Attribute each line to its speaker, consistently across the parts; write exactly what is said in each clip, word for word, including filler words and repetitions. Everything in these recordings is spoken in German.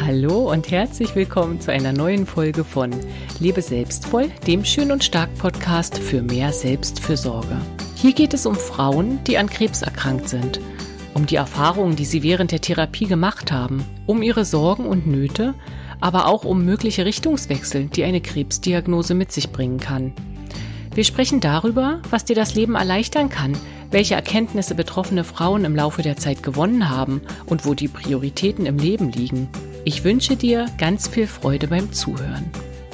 Speaker 1: Hallo und herzlich willkommen zu einer neuen Folge von Lebe selbstvoll, dem Schön und Stark Podcast für mehr Selbstfürsorge. Hier geht es um Frauen, die an Krebs erkrankt sind, um die Erfahrungen, die sie während der Therapie gemacht haben, um ihre Sorgen und Nöte, aber auch um mögliche Richtungswechsel, die eine Krebsdiagnose mit sich bringen kann. Wir sprechen darüber, was dir das Leben erleichtern kann, welche Erkenntnisse betroffene Frauen im Laufe der Zeit gewonnen haben und wo die Prioritäten im Leben liegen. Ich wünsche dir ganz viel Freude beim Zuhören.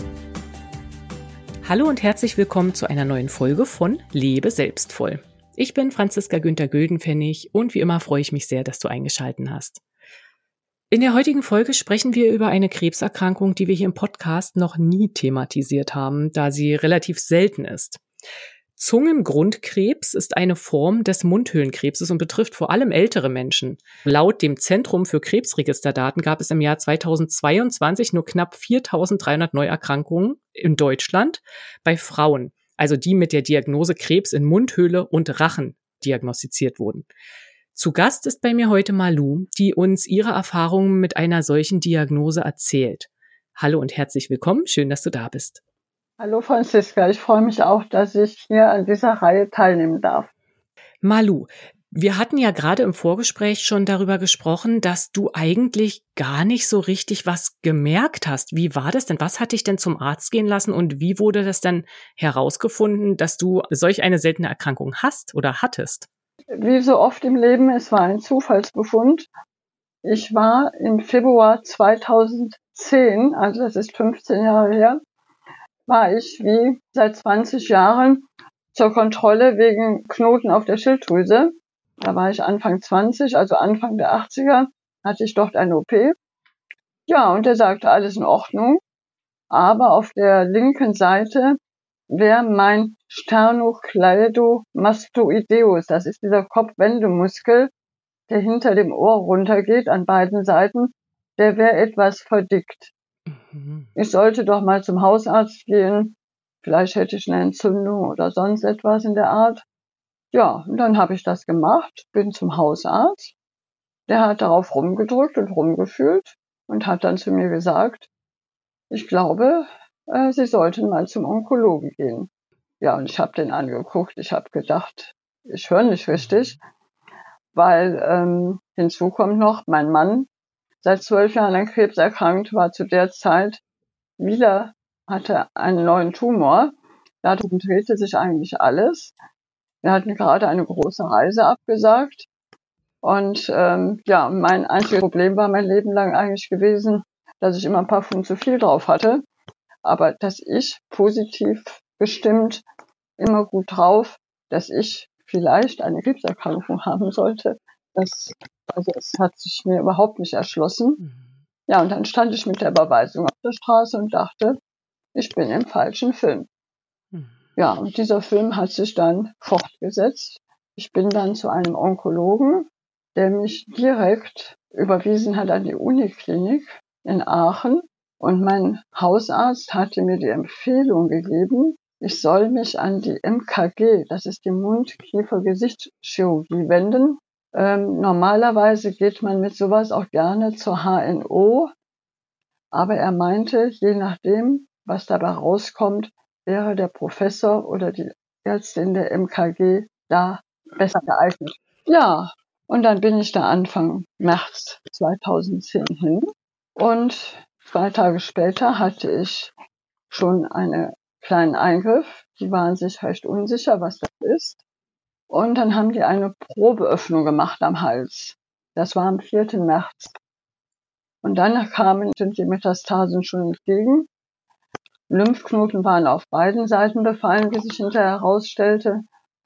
Speaker 1: Hallo und herzlich willkommen zu einer neuen Folge von Lebe selbstvoll. Ich bin Franziska Günther Güldenpfennig und wie immer freue ich mich sehr, dass du eingeschaltet hast. In der heutigen Folge sprechen wir über eine Krebserkrankung, die wir hier im Podcast noch nie thematisiert haben, da sie relativ selten ist. Zungengrundkrebs ist eine Form des Mundhöhlenkrebses und betrifft vor allem ältere Menschen. Laut dem Zentrum für Krebsregisterdaten gab es im Jahr zweitausendzweiundzwanzig nur knapp viertausenddreihundert Neuerkrankungen in Deutschland bei Frauen, also die mit der Diagnose Krebs in Mundhöhle und Rachen diagnostiziert wurden. Zu Gast ist bei mir heute Malu, die uns ihre Erfahrungen mit einer solchen Diagnose erzählt. Hallo und herzlich willkommen, schön, dass du da bist.
Speaker 2: Hallo Franziska, ich freue mich auch, dass ich hier an dieser Reihe teilnehmen darf.
Speaker 1: Malu, wir hatten ja gerade im Vorgespräch schon darüber gesprochen, dass du eigentlich gar nicht so richtig was gemerkt hast. Wie war das denn? Was hat dich denn zum Arzt gehen lassen und wie wurde das dann herausgefunden, dass du solch eine seltene Erkrankung hast oder hattest?
Speaker 2: Wie so oft im Leben, es war ein Zufallsbefund. Ich war im Februar zweitausendzehn, also das ist fünfzehn Jahre her, war ich wie seit zwanzig Jahren zur Kontrolle wegen Knoten auf der Schilddrüse. Da war ich Anfang zwanzig, also Anfang der achtziger, hatte ich dort eine O P. Ja, und der sagte, alles in Ordnung. Aber auf der linken Seite wäre mein Sternocleidomastoideus, das ist dieser Kopfwendemuskel, der hinter dem Ohr runtergeht an beiden Seiten, der wäre etwas verdickt. Mhm. Ich sollte doch mal zum Hausarzt gehen, vielleicht hätte ich eine Entzündung oder sonst etwas in der Art. Ja, und dann habe ich das gemacht, bin zum Hausarzt, der hat darauf rumgedrückt und rumgefühlt und hat dann zu mir gesagt, ich glaube, äh, Sie sollten mal zum Onkologen gehen. Ja, und ich habe den angeguckt, ich habe gedacht, ich höre nicht richtig, weil ähm, hinzu kommt noch, mein Mann, seit zwölf Jahren an Krebs erkrankt, war zu der Zeit wieder, hatte einen neuen Tumor. Darum drehte sich eigentlich alles. Wir hatten gerade eine große Reise abgesagt. Und ähm, ja, mein einziges Problem war mein Leben lang eigentlich gewesen, dass ich immer ein paar Pfund zu viel drauf hatte. Aber dass ich positiv gestimmt, immer gut drauf, dass ich vielleicht eine Krebserkrankung haben sollte, das, also es hat sich mir überhaupt nicht erschlossen. Mhm. Ja, und dann stand ich mit der Überweisung auf der Straße und dachte, ich bin im falschen Film. Mhm. Ja, und dieser Film hat sich dann fortgesetzt. Ich bin dann zu einem Onkologen, der mich direkt überwiesen hat an die Uniklinik in Aachen. Und mein Hausarzt hatte mir die Empfehlung gegeben, ich soll mich an die M K G, das ist die Mund-Kiefer-Gesichtschirurgie, wenden. Ähm, normalerweise geht man mit sowas auch gerne zur H N O, aber er meinte, je nachdem, was dabei rauskommt, wäre der Professor oder die Ärztin der M K G da besser geeignet. Ja, und dann bin ich da Anfang März zweitausendzehn hin und zwei Tage später hatte ich schon einen kleinen Eingriff. Die waren sich recht unsicher, was das ist. Und dann haben die eine Probeöffnung gemacht am Hals. Das war am vierten März. Und dann kamen die Metastasen schon entgegen. Lymphknoten waren auf beiden Seiten befallen, wie sich hinterher herausstellte.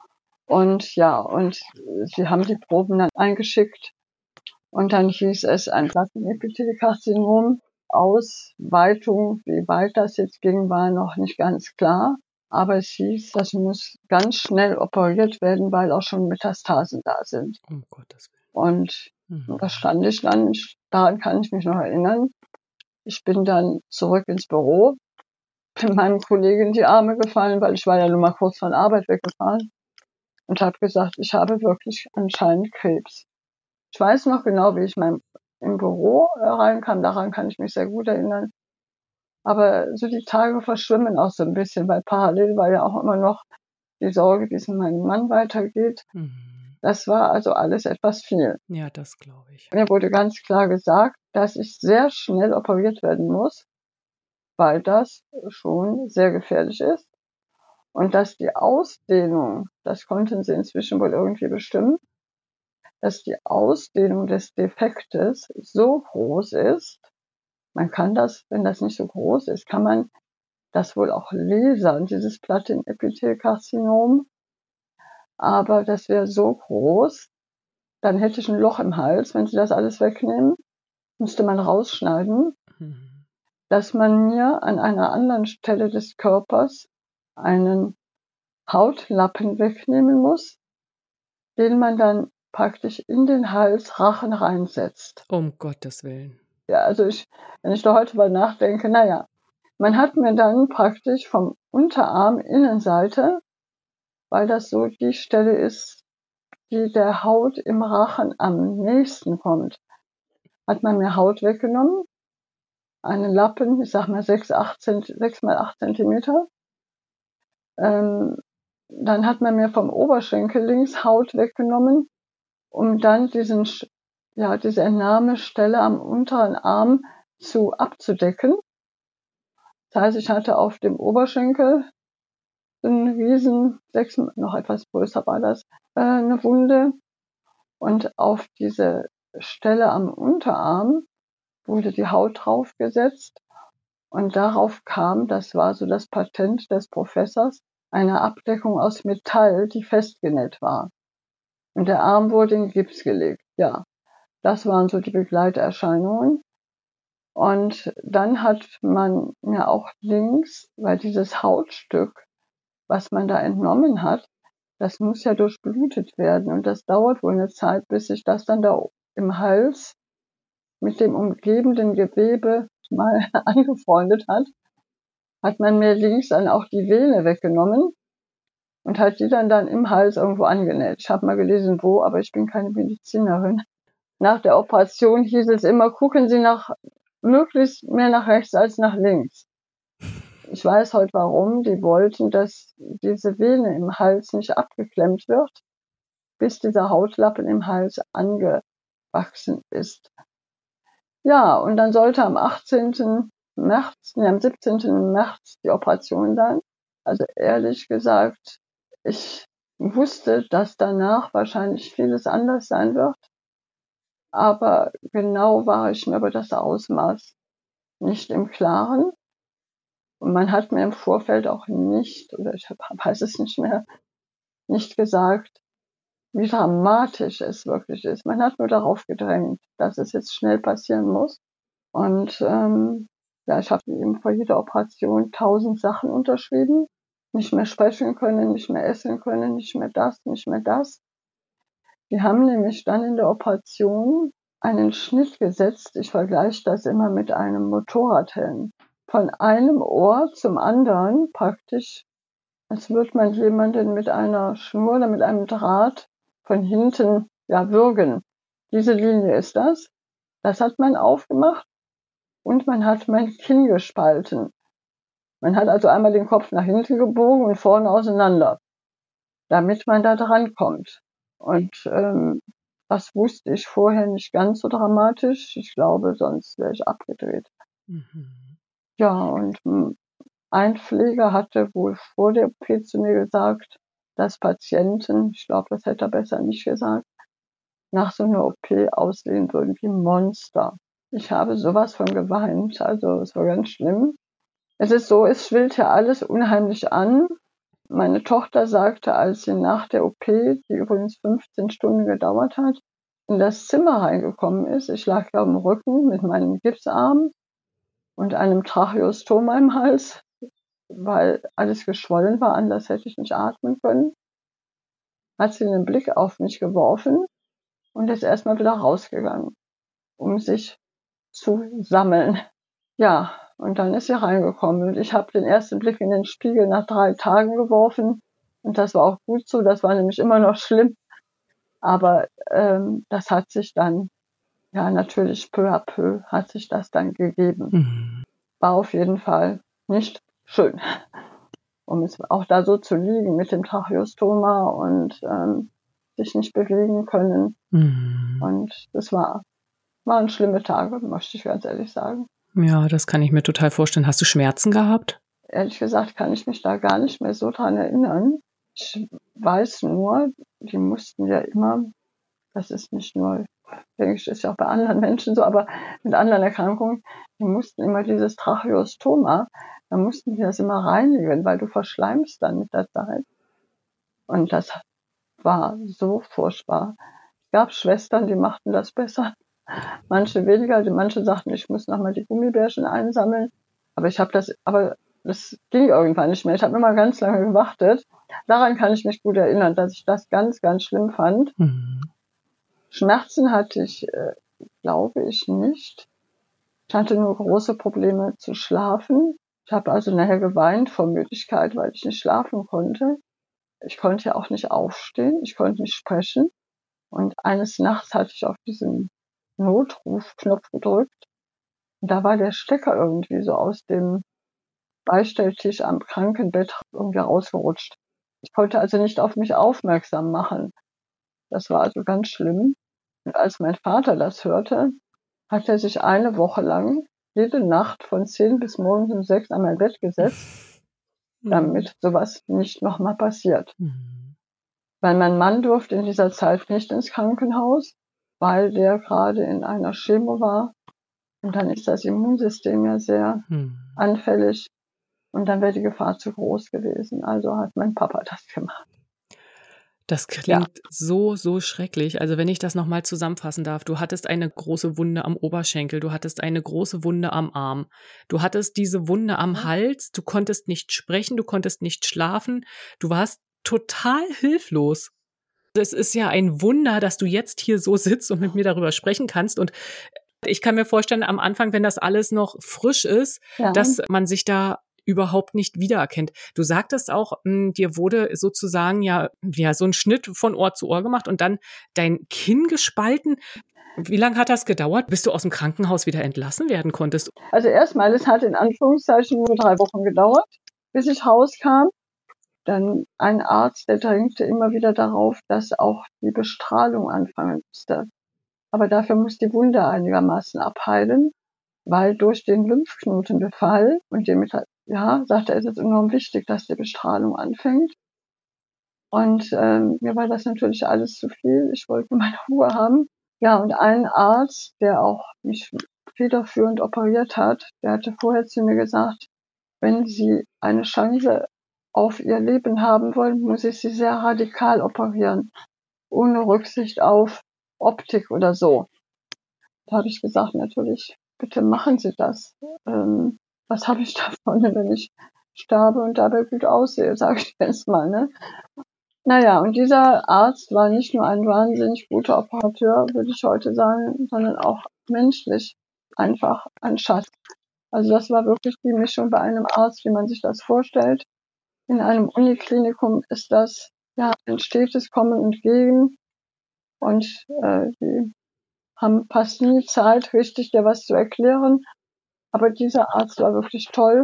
Speaker 2: Und ja, und sie haben die Proben dann eingeschickt. Und dann hieß es ein Plattenepithelkarzinom. Ausweitung, wie weit das jetzt ging, war noch nicht ganz klar. Aber es hieß, das muss ganz schnell operiert werden, weil auch schon Metastasen da sind. Um Gottes Willen. Und mhm. da stand ich dann, daran kann ich mich noch erinnern. Ich bin dann zurück ins Büro, bin meinem Kollegen in die Arme gefallen, weil ich war ja nur mal kurz von Arbeit weggefahren und habe gesagt, ich habe wirklich anscheinend Krebs. Ich weiß noch genau, wie ich meinem im Büro reinkam, daran kann ich mich sehr gut erinnern. Aber so die Tage verschwimmen auch so ein bisschen, weil parallel war ja auch immer noch die Sorge, wie es meinem Mann weitergeht.
Speaker 1: Mhm.
Speaker 2: Das war also alles etwas viel.
Speaker 1: Ja, das glaube ich.
Speaker 2: Mir wurde ganz klar gesagt, dass ich sehr schnell operiert werden muss, weil das schon sehr gefährlich ist. Und dass die Ausdehnung, das konnten sie inzwischen wohl irgendwie bestimmen, dass die Ausdehnung des Defektes so groß ist, man kann das, wenn das nicht so groß ist, kann man das wohl auch lasern, dieses Plattenepithelkarzinom. Aber das wäre so groß, dann hätte ich ein Loch im Hals, wenn sie das alles wegnehmen, müsste man rausschneiden,
Speaker 1: Mhm.
Speaker 2: dass man mir an einer anderen Stelle des Körpers einen Hautlappen wegnehmen muss, den man dann praktisch in den Hals, Rachen reinsetzt.
Speaker 1: Um Gottes Willen.
Speaker 2: Ja, also ich, wenn ich da heute mal nachdenke, na ja, man hat mir dann praktisch vom Unterarm Innenseite, weil das so die Stelle ist, die der Haut im Rachen am nächsten kommt, hat man mir Haut weggenommen, einen Lappen, ich sag mal sechs, acht, sechs mal acht Zentimeter. Ähm, dann hat man mir vom Oberschenkel links Haut weggenommen, um dann diesen, ja, diese Entnahmestelle am unteren Arm zu abzudecken. Das heißt, ich hatte auf dem Oberschenkel einen riesen, sechs, noch etwas größer war das, äh, eine Wunde. Und auf diese Stelle am Unterarm wurde die Haut draufgesetzt. Und darauf kam, das war so das Patent des Professors, eine Abdeckung aus Metall, die festgenäht war. Und der Arm wurde in Gips gelegt. Ja, das waren so die Begleiterscheinungen. Und dann hat man mir auch links, weil dieses Hautstück, was man da entnommen hat, das muss ja durchblutet werden. Und das dauert wohl eine Zeit, bis sich das dann da im Hals mit dem umgebenden Gewebe mal angefreundet hat. Hat man mir links dann auch die Vene weggenommen und hat die dann dann im Hals irgendwo angenäht. Ich habe mal gelesen, wo, aber ich bin keine Medizinerin. Nach der Operation hieß es immer, gucken Sie nach möglichst mehr nach rechts als nach links. Ich weiß heute warum. Die wollten, dass diese Vene im Hals nicht abgeklemmt wird, bis dieser Hautlappen im Hals angewachsen ist. Ja, und dann sollte am achtzehnten März, nee, am siebzehnten März die Operation sein. Also ehrlich gesagt, ich wusste, dass danach wahrscheinlich vieles anders sein wird. Aber genau war ich mir über das Ausmaß nicht im Klaren. Und man hat mir im Vorfeld auch nicht, oder ich weiß es nicht mehr, nicht gesagt, wie dramatisch es wirklich ist. Man hat nur darauf gedrängt, dass es jetzt schnell passieren muss. Und ähm, ja, ich habe eben vor jeder Operation tausend Sachen unterschrieben. Nicht mehr sprechen können, nicht mehr essen können, nicht mehr das, nicht mehr das. Die haben nämlich dann in der Operation einen Schnitt gesetzt. Ich vergleiche das immer mit einem Motorradhelm. Von einem Ohr zum anderen praktisch, als würde man jemanden mit einer Schnur oder mit einem Draht von hinten, ja, würgen. Diese Linie ist das. Das hat man aufgemacht und man hat mein Kinn gespalten. Man hat also einmal den Kopf nach hinten gebogen und vorne auseinander, damit man da dran kommt. Und ähm, das wusste ich vorher nicht ganz so dramatisch. Ich glaube, sonst wäre ich abgedreht.
Speaker 1: Mhm.
Speaker 2: Ja, und ein Pfleger hatte wohl vor der O P zu mir gesagt, dass Patienten, ich glaube, das hätte er besser nicht gesagt, nach so einer O P aussehen würden wie Monster. Ich habe sowas von geweint, also es war ganz schlimm. Es ist so, es schwillt ja alles unheimlich an. Meine Tochter sagte, als sie nach der O P, die übrigens fünfzehn Stunden gedauert hat, in das Zimmer reingekommen ist, ich lag ja am Rücken mit meinem Gipsarm und einem Tracheostoma im Hals, weil alles geschwollen war, anders hätte ich nicht atmen können, hat sie einen Blick auf mich geworfen und ist erstmal wieder rausgegangen, um sich zu sammeln. Ja, und dann ist sie reingekommen und ich habe den ersten Blick in den Spiegel nach drei Tagen geworfen und das war auch gut so, das war nämlich immer noch schlimm, aber ähm, das hat sich dann Ja, natürlich peu à peu hat sich das dann gegeben.
Speaker 1: Mhm.
Speaker 2: War auf jeden Fall nicht schön. Um es auch da so zu liegen mit dem Tracheostoma und ähm, sich nicht bewegen können.
Speaker 1: Mhm.
Speaker 2: Und das war, waren schlimme Tage, möchte ich ganz ehrlich sagen.
Speaker 1: Ja, das kann ich mir total vorstellen. Hast du Schmerzen gehabt?
Speaker 2: Ehrlich gesagt kann ich mich da gar nicht mehr so dran erinnern. Ich weiß nur, die mussten ja immer, das ist nicht nur, denke ich, ist ja auch bei anderen Menschen so, aber mit anderen Erkrankungen, die mussten immer dieses Tracheostoma, da mussten die das immer reinigen, weil du verschleimst dann mit der Zeit. Und das war so furchtbar. Es gab Schwestern, die machten das besser, manche weniger. Die manche sagten, ich muss nochmal die Gummibärchen einsammeln. Aber ich habe das, aber das ging irgendwann nicht mehr. Ich habe immer ganz lange gewartet. Daran kann ich mich gut erinnern, dass ich das ganz, ganz schlimm fand.
Speaker 1: Mhm.
Speaker 2: Schmerzen hatte ich, äh, glaube ich, nicht. Ich hatte nur große Probleme zu schlafen. Ich habe also nachher geweint vor Müdigkeit, weil ich nicht schlafen konnte. Ich konnte ja auch nicht aufstehen. Ich konnte nicht sprechen. Und eines Nachts hatte ich auf diesen Notrufknopf gedrückt. Und da war der Stecker irgendwie so aus dem Beistelltisch am Krankenbett irgendwie rausgerutscht. Ich konnte also nicht auf mich aufmerksam machen. Das war also ganz schlimm. Und als mein Vater das hörte, hat er sich eine Woche lang jede Nacht von zehn bis morgens um sechs an mein Bett gesetzt, damit sowas nicht nochmal passiert.
Speaker 1: Mhm.
Speaker 2: Weil mein Mann durfte in dieser Zeit nicht ins Krankenhaus, weil der gerade in einer Chemo war. Und dann ist das Immunsystem ja sehr
Speaker 1: Mhm.
Speaker 2: anfällig. Und dann wäre die Gefahr zu groß gewesen. Also hat mein Papa das gemacht.
Speaker 1: Das klingt ja. so, so schrecklich. Also wenn ich das nochmal zusammenfassen darf, du hattest eine große Wunde am Oberschenkel, du hattest eine große Wunde am Arm, du hattest diese Wunde am ja. Hals, du konntest nicht sprechen, du konntest nicht schlafen, du warst total hilflos. Es ist ja ein Wunder, dass du jetzt hier so sitzt und mit mir darüber sprechen kannst. Und ich kann mir vorstellen, am Anfang, wenn das alles noch frisch ist, ja. dass man sich da überhaupt nicht wiedererkennt. Du sagtest auch, mh, dir wurde sozusagen ja, ja so ein Schnitt von Ohr zu Ohr gemacht und dann dein Kinn gespalten. Wie lange hat das gedauert, bis du aus dem Krankenhaus wieder entlassen werden konntest?
Speaker 2: Also erstmal, es hat in Anführungszeichen nur drei Wochen gedauert, bis ich rauskam. Dann ein Arzt, der drängte immer wieder darauf, dass auch die Bestrahlung anfangen musste. Aber dafür muss die Wunde einigermaßen abheilen, weil durch den Lymphknotenbefall und damit, ja, sagt er, es ist enorm wichtig, dass die Bestrahlung anfängt. Und ähm, mir war das natürlich alles zu viel. Ich wollte meine Ruhe haben. Ja, und ein Arzt, der auch mich federführend operiert hat, der hatte vorher zu mir gesagt, wenn Sie eine Chance auf Ihr Leben haben wollen, muss ich Sie sehr radikal operieren, ohne Rücksicht auf Optik oder so. Da habe ich gesagt, natürlich, bitte machen Sie das. Ähm, was habe ich davon, wenn ich sterbe und dabei gut aussehe, sage ich jetzt mal. Ne? Naja, und dieser Arzt war nicht nur ein wahnsinnig guter Operateur, würde ich heute sagen, sondern auch menschlich einfach ein Schatz. Also das war wirklich die Mischung bei einem Arzt, wie man sich das vorstellt. In einem Uniklinikum ist das ja ein stetes Kommen und Gehen und äh, die haben fast nie Zeit, richtig dir was zu erklären. Aber dieser Arzt war wirklich toll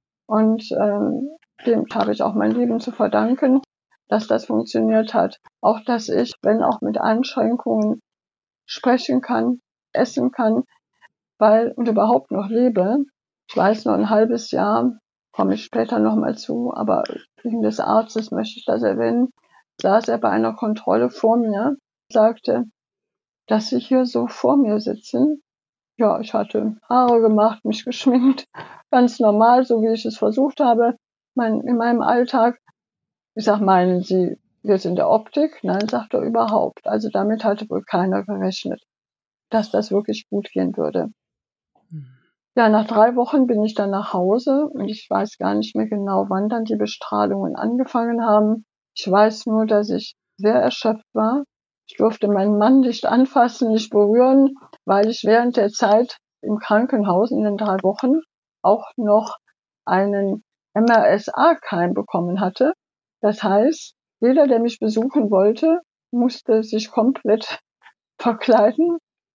Speaker 2: und ähm, dem habe ich auch mein Leben zu verdanken, dass das funktioniert hat. Auch, dass ich, wenn auch mit Einschränkungen, sprechen kann, essen kann, weil und überhaupt noch lebe. Ich weiß, nur ein halbes Jahr, komme ich später nochmal zu, aber wegen des Arztes möchte ich das erwähnen, saß er bei einer Kontrolle vor mir, sagte, dass Sie hier so vor mir sitzen. Ja, ich hatte Haare gemacht, mich geschminkt, ganz normal, so wie ich es versucht habe, mein, in meinem Alltag. Ich sag, meinen Sie, wir sind in der Optik? Nein, sagt er, überhaupt. Also damit hatte wohl keiner gerechnet, dass das wirklich gut gehen würde. Hm. Ja, nach drei Wochen bin ich dann nach Hause und ich weiß gar nicht mehr genau, wann dann die Bestrahlungen angefangen haben. Ich weiß nur, dass ich sehr erschöpft war. Ich durfte meinen Mann nicht anfassen, nicht berühren, weil ich während der Zeit im Krankenhaus in den drei Wochen auch noch einen M R S A-Keim bekommen hatte. Das heißt, jeder, der mich besuchen wollte, musste sich komplett verkleiden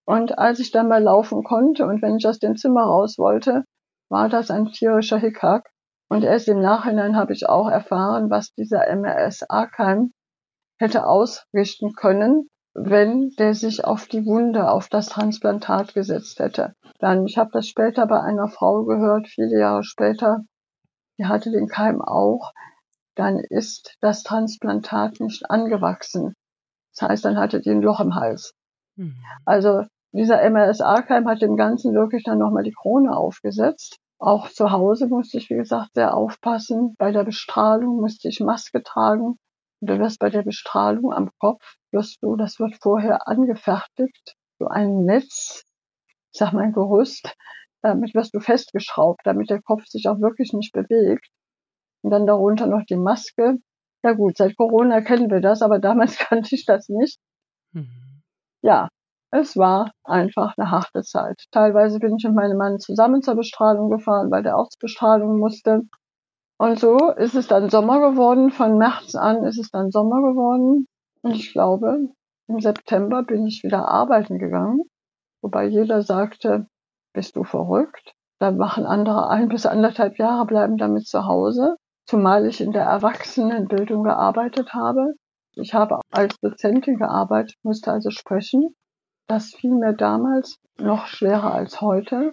Speaker 2: Und als ich dann mal laufen konnte und wenn ich aus dem Zimmer raus wollte, war das ein tierischer Hickhack. Und erst im Nachhinein habe ich auch erfahren, was dieser M R S A-Keim hätte ausrichten können, wenn der sich auf die Wunde, auf das Transplantat gesetzt hätte. Dann, ich habe das später bei einer Frau gehört, viele Jahre später, die hatte den Keim auch, dann ist das Transplantat nicht angewachsen. Das heißt, dann hatte die ein Loch im Hals. Mhm. Also dieser M R S A-Keim hat dem Ganzen wirklich dann nochmal die Krone aufgesetzt. Auch zu Hause musste ich, wie gesagt, sehr aufpassen. Bei der Bestrahlung musste ich Maske tragen. Und du wirst bei der Bestrahlung am Kopf, wirst du, das wird vorher angefertigt, so ein Netz, ich sag mal ein Gerüst, damit wirst du festgeschraubt, damit der Kopf sich auch wirklich nicht bewegt. Und dann darunter noch die Maske. Ja gut, seit Corona kennen wir das, aber damals kannte ich das nicht. Mhm. Ja, es war einfach eine harte Zeit. Teilweise bin ich mit meinem Mann zusammen zur Bestrahlung gefahren, weil der auch zur Bestrahlung musste. Und so ist es dann Sommer geworden. Von März an ist es dann Sommer geworden. Und ich glaube, im September bin ich wieder arbeiten gegangen. Wobei jeder sagte, bist du verrückt? Da machen andere ein bis anderthalb Jahre, bleiben damit zu Hause. Zumal ich in der Erwachsenenbildung gearbeitet habe. Ich habe als Dozentin gearbeitet, musste also sprechen. Das fiel mir damals noch schwerer als heute.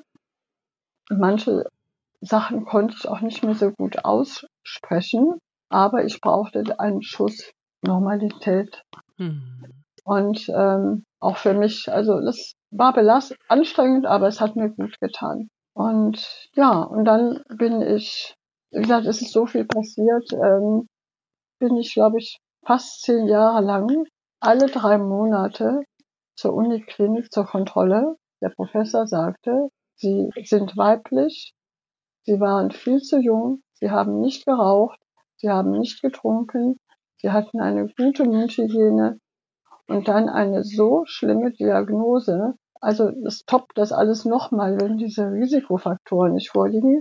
Speaker 2: Manche Sachen konnte ich auch nicht mehr so gut aussprechen, aber ich brauchte einen Schuss Normalität. Hm. Und ähm, auch für mich, also das war belastend, anstrengend, aber es hat mir gut getan. Und ja, und dann bin ich, wie gesagt, es ist so viel passiert, ähm, bin ich, glaube ich, fast zehn Jahre lang alle drei Monate zur Uniklinik zur Kontrolle. Der Professor sagte, Sie sind weiblich, Sie waren viel zu jung, Sie haben nicht geraucht, Sie haben nicht getrunken, Sie hatten eine gute Mundhygiene und dann eine so schlimme Diagnose. Also es toppt das alles nochmal, wenn diese Risikofaktoren nicht vorliegen,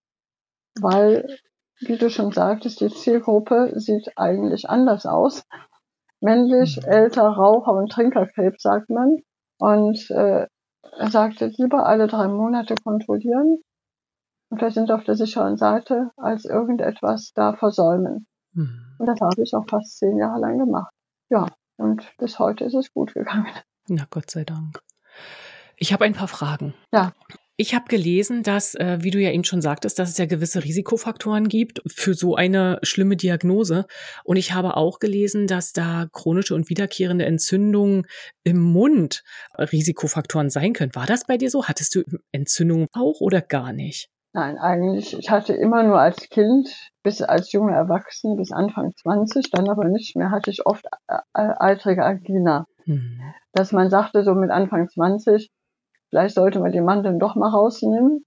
Speaker 2: weil, wie du schon sagtest, die Zielgruppe sieht eigentlich anders aus. Männlich, älter, Raucher und Trinkerkrebs, sagt man. Und äh, er sagte, lieber alle drei Monate kontrollieren und wir sind auf der sicheren Seite, als irgendetwas da versäumen. Mhm. Und das habe ich auch fast zehn Jahre lang gemacht. Ja, und bis heute ist es gut gegangen.
Speaker 1: Na, Gott sei Dank. Ich habe ein paar Fragen.
Speaker 2: Ja.
Speaker 1: Ich habe gelesen, dass, äh, wie du ja eben schon sagtest, dass es ja gewisse Risikofaktoren gibt für so eine schlimme Diagnose. Und ich habe auch gelesen, dass da chronische und wiederkehrende Entzündungen im Mund Risikofaktoren sein können. War das bei dir so? Hattest du Entzündungen auch oder gar nicht?
Speaker 2: Nein, eigentlich, ich hatte immer nur als Kind, bis als junge Erwachsene, bis Anfang zwanzig, dann aber nicht mehr, hatte ich oft eitrige Angina. Hm. Dass man sagte, so mit Anfang zwanzig, vielleicht sollte man die Mandeln doch mal rausnehmen.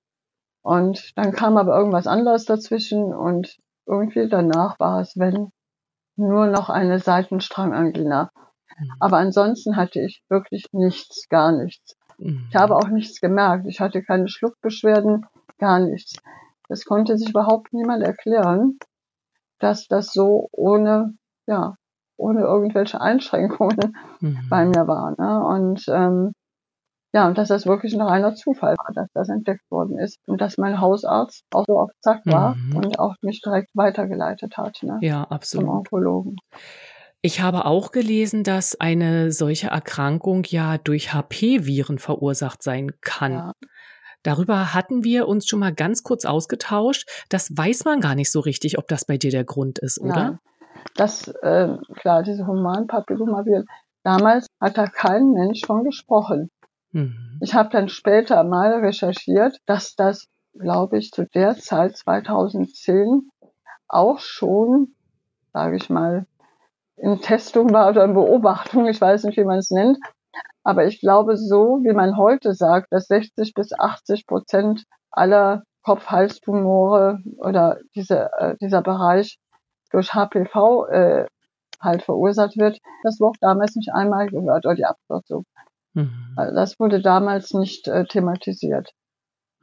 Speaker 2: Und dann kam aber irgendwas anderes dazwischen und irgendwie danach war es, wenn, nur noch eine Seitenstrangangina. Mhm. Aber ansonsten hatte ich wirklich nichts, gar nichts. Mhm. Ich habe auch nichts gemerkt. Ich hatte keine Schluckbeschwerden, gar nichts. Das konnte sich überhaupt niemand erklären, dass das so ohne, ja, ohne irgendwelche Einschränkungen mhm. bei mir war. Ne? Und ähm, ja, und dass das wirklich ein reiner Zufall war, dass das entdeckt worden ist und dass mein Hausarzt auch so auf Zack war mhm. und auch mich direkt weitergeleitet hat. Ne?
Speaker 1: Ja, absolut.
Speaker 2: Zum Onkologen.
Speaker 1: Ich habe auch gelesen, dass eine solche Erkrankung ja durch H P-Viren verursacht sein kann. Ja. Darüber hatten wir uns schon mal ganz kurz ausgetauscht. Das weiß man gar nicht so richtig, ob das bei dir der Grund ist, oder?
Speaker 2: Nein. Das, äh, klar, diese Humanpapillomaviren, damals hat da kein Mensch von gesprochen. Mhm. Ich habe dann später mal recherchiert, dass das, glaube ich, zu der Zeit zweitausendzehn auch schon, sage ich mal, in Testung war oder in Beobachtung, ich weiß nicht, wie man es nennt, aber ich glaube, so wie man heute sagt, dass sechzig bis achtzig Prozent aller Kopf-Hals-Tumore oder diese, äh, dieser Bereich durch H P V äh, halt verursacht wird, das wurde damals nicht einmal gehört, oder die Abkürzung. Mhm. Also das wurde damals nicht äh, thematisiert.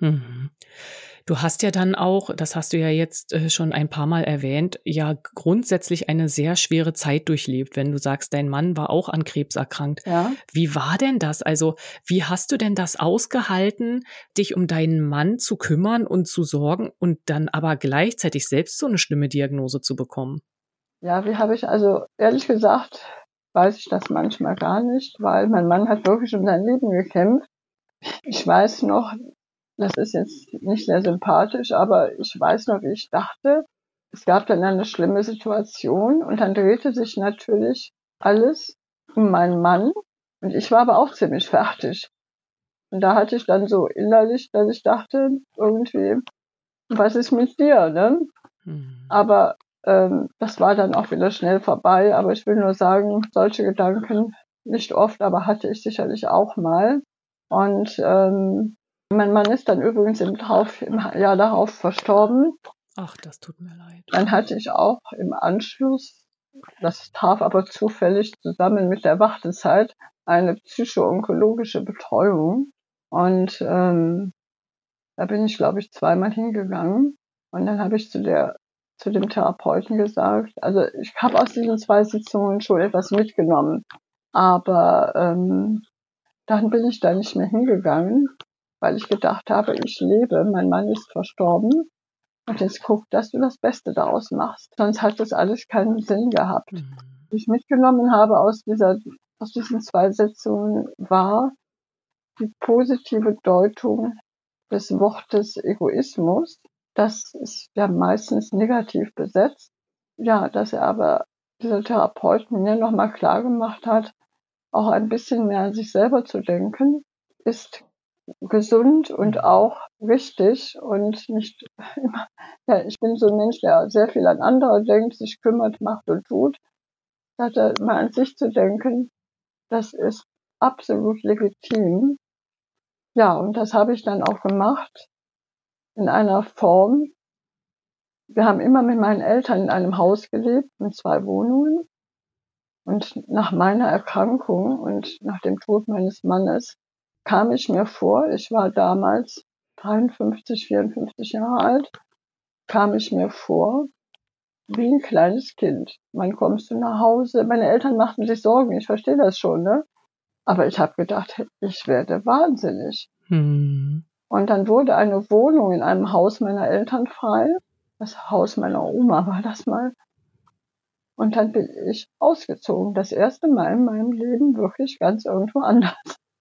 Speaker 1: Mhm. Du hast ja dann auch, das hast du ja jetzt äh, schon ein paar Mal erwähnt, ja grundsätzlich eine sehr schwere Zeit durchlebt, wenn du sagst, dein Mann war auch an Krebs erkrankt.
Speaker 2: Ja.
Speaker 1: Wie war denn das? Also, wie hast du denn das ausgehalten, dich um deinen Mann zu kümmern und zu sorgen und dann aber gleichzeitig selbst so eine schlimme Diagnose zu bekommen?
Speaker 2: Ja, wie habe ich also ehrlich gesagt, weiß ich das manchmal gar nicht, weil mein Mann hat wirklich um sein Leben gekämpft. Ich weiß noch, das ist jetzt nicht sehr sympathisch, aber ich weiß noch, wie ich dachte. Es gab dann eine schlimme Situation und dann drehte sich natürlich alles um meinen Mann und ich war aber auch ziemlich fertig. Und da hatte ich dann so innerlich, dass ich dachte, irgendwie, was ist mit dir, ne?
Speaker 1: Mhm.
Speaker 2: Aber ähm, das war dann auch wieder schnell vorbei. Aber ich will nur sagen, solche Gedanken nicht oft, aber hatte ich sicherlich auch mal. Und ähm, mein Mann ist dann übrigens im, drauf, im Jahr darauf verstorben.
Speaker 1: Ach, das tut mir leid.
Speaker 2: Dann hatte ich auch im Anschluss, das traf aber zufällig zusammen mit der Wartezeit, eine psycho-onkologische Betreuung. Und ähm, da bin ich, glaube ich, zweimal hingegangen. Und dann habe ich zu der zu dem Therapeuten gesagt, also ich habe aus diesen zwei Sitzungen schon etwas mitgenommen, aber ähm, dann bin ich da nicht mehr hingegangen, weil ich gedacht habe, ich lebe, mein Mann ist verstorben und jetzt guck, dass du das Beste daraus machst. Sonst hat das alles keinen Sinn gehabt.
Speaker 1: Mhm.
Speaker 2: Was ich mitgenommen habe aus dieser aus diesen zwei Sitzungen war die positive Deutung des Wortes Egoismus. Das ist ja meistens negativ besetzt. Ja, dass er aber, dieser Therapeut, mir nochmal klar gemacht hat, auch ein bisschen mehr an sich selber zu denken, ist gesund und
Speaker 1: Mhm.
Speaker 2: auch wichtig und nicht immer, ja, ich bin so ein Mensch, der sehr viel an andere denkt, sich kümmert, macht und tut. Hat er mal an sich zu denken, das ist absolut legitim. Ja, und das habe ich dann auch gemacht in einer Form. Wir haben immer mit meinen Eltern in einem Haus gelebt, mit zwei Wohnungen. Und nach meiner Erkrankung und nach dem Tod meines Mannes kam ich mir vor, ich war damals dreiundfünfzig, vierundfünfzig Jahre alt, kam ich mir vor wie ein kleines Kind. Wann kommst du nach Hause? Meine Eltern machten sich Sorgen, ich verstehe das schon, ne? Aber ich habe gedacht, ich werde wahnsinnig.
Speaker 1: Mhm.
Speaker 2: Und dann wurde eine Wohnung in einem Haus meiner Eltern frei. Das Haus meiner Oma war das mal. Und dann bin ich ausgezogen. Das erste Mal in meinem Leben wirklich ganz irgendwo anders.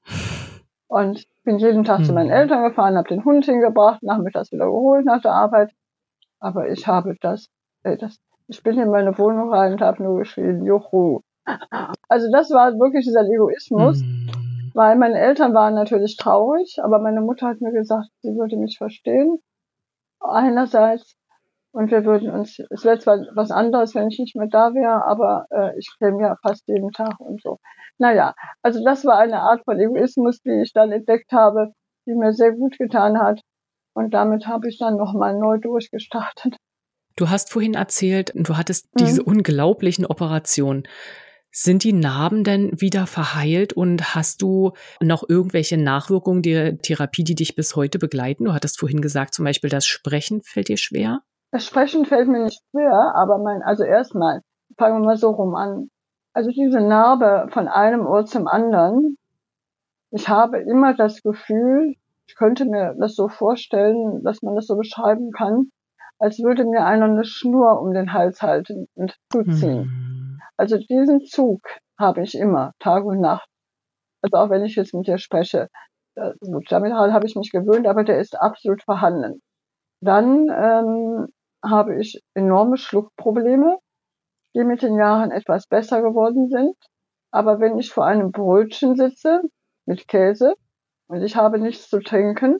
Speaker 2: Und bin jeden Tag zu meinen
Speaker 1: Mhm.
Speaker 2: Eltern gefahren, habe den Hund hingebracht, nachmittags wieder geholt nach der Arbeit. Aber ich habe das, ey, das ich bin in meine Wohnung rein und habe nur geschrien, Juhu. Also das war wirklich dieser Egoismus,
Speaker 1: Mhm.
Speaker 2: weil meine Eltern waren natürlich traurig, aber meine Mutter hat mir gesagt, sie würde mich verstehen. Einerseits. Und wir würden uns, es wäre zwar was anderes, wenn ich nicht mehr da wäre, aber äh, ich käme ja fast jeden Tag und so. Naja, also das war eine Art von Egoismus, die ich dann entdeckt habe, die mir sehr gut getan hat. Und damit habe ich dann nochmal neu durchgestartet.
Speaker 1: Du hast vorhin erzählt, du hattest diese
Speaker 2: Mhm.
Speaker 1: unglaublichen Operationen. Sind die Narben denn wieder verheilt und hast du noch irgendwelche Nachwirkungen der Therapie, die dich bis heute begleiten? Du hattest vorhin gesagt, zum Beispiel das Sprechen fällt dir schwer.
Speaker 2: Das Sprechen fällt mir nicht schwer, aber mein, also erstmal, fangen wir mal so rum an. Also diese Narbe von einem Ohr zum anderen, ich habe immer das Gefühl, ich könnte mir das so vorstellen, dass man das so beschreiben kann, als würde mir einer eine Schnur um den Hals halten und zuziehen.
Speaker 1: Hm.
Speaker 2: Also diesen Zug habe ich immer, Tag und Nacht. Also auch wenn ich jetzt mit dir spreche. Äh, gut, damit habe ich mich gewöhnt, aber der ist absolut vorhanden. Dann ähm, habe ich enorme Schluckprobleme, die mit den Jahren etwas besser geworden sind. Aber wenn ich vor einem Brötchen sitze mit Käse und ich habe nichts zu trinken,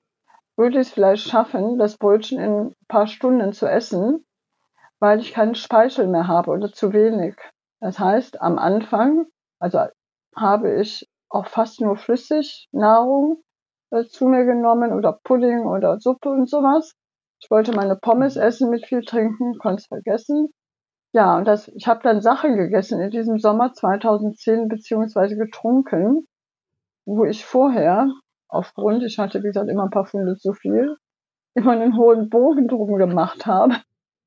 Speaker 2: würde ich es vielleicht schaffen, das Brötchen in ein paar Stunden zu essen, weil ich keinen Speichel mehr habe oder zu wenig. Das heißt, am Anfang, also habe ich auch fast nur Flüssignahrung äh, zu mir genommen oder Pudding oder Suppe und sowas. Ich wollte meine Pommes essen mit viel trinken, konnte es vergessen. Ja, und das, ich habe dann Sachen gegessen in diesem Sommer zweitausendzehn beziehungsweise getrunken, wo ich vorher aufgrund, ich hatte, wie gesagt, immer ein paar Pfunde zu viel, immer einen hohen Bogen drum gemacht habe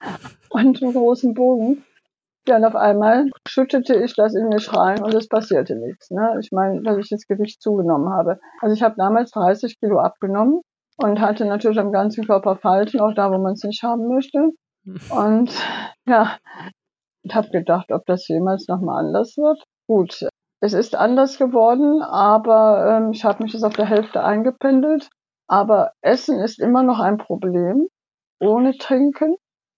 Speaker 2: und einen großen Bogen. Ja, und auf einmal schüttete ich das in mich rein und es passierte nichts. Ne? Ich meine, dass ich das Gewicht zugenommen habe. Also ich habe damals dreißig Kilo abgenommen und hatte natürlich am ganzen Körper Falten, auch da, wo man es nicht haben möchte. Und ja, ich habe gedacht, ob das jemals nochmal anders wird. Gut, es ist anders geworden, aber ähm, ich habe mich jetzt auf der Hälfte eingependelt. Aber Essen ist immer noch ein Problem, ohne Trinken.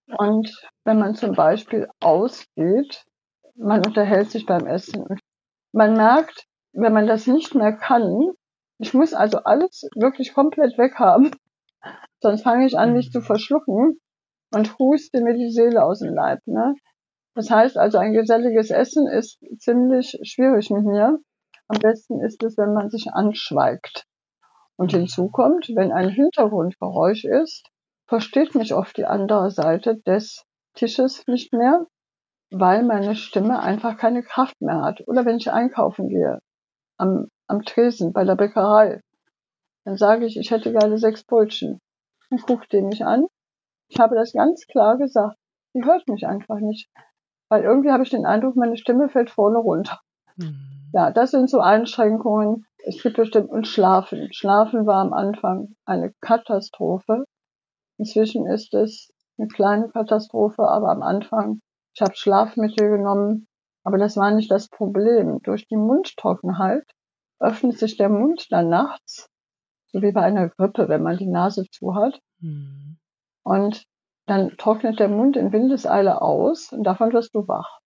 Speaker 2: Und wenn man zum Beispiel ausgeht, man unterhält sich beim Essen. Man merkt, wenn man das nicht mehr kann, ich muss also alles wirklich komplett weghaben, sonst fange ich an, mich zu verschlucken und huste mir die Seele aus dem Leib. Ne? Das heißt also, ein geselliges Essen ist ziemlich schwierig mit mir. Am besten ist es, wenn man sich anschweigt. Und hinzu kommt, wenn ein Hintergrundgeräusch ist, versteht mich oft die andere Seite des Tisches nicht mehr, weil meine Stimme einfach keine Kraft mehr hat. Oder wenn ich einkaufen gehe, am, am Tresen, bei der Bäckerei, dann sage ich, ich hätte gerne sechs Brötchen. Dann guckt die mich an. Ich habe das ganz klar gesagt. Die hört mich einfach nicht. Weil irgendwie habe ich den Eindruck, meine Stimme fällt vorne runter. Mhm. Ja, das sind so Einschränkungen. Es gibt bestimmt, und Schlafen. Schlafen war am Anfang eine Katastrophe. Inzwischen ist es eine kleine Katastrophe, aber am Anfang, ich habe Schlafmittel genommen, aber das war nicht das Problem. Durch die Mundtrockenheit öffnet sich der Mund dann nachts, so wie bei einer Grippe, wenn man die Nase zu hat. Mhm. Und dann trocknet der Mund in Windeseile aus und davon wirst du wach.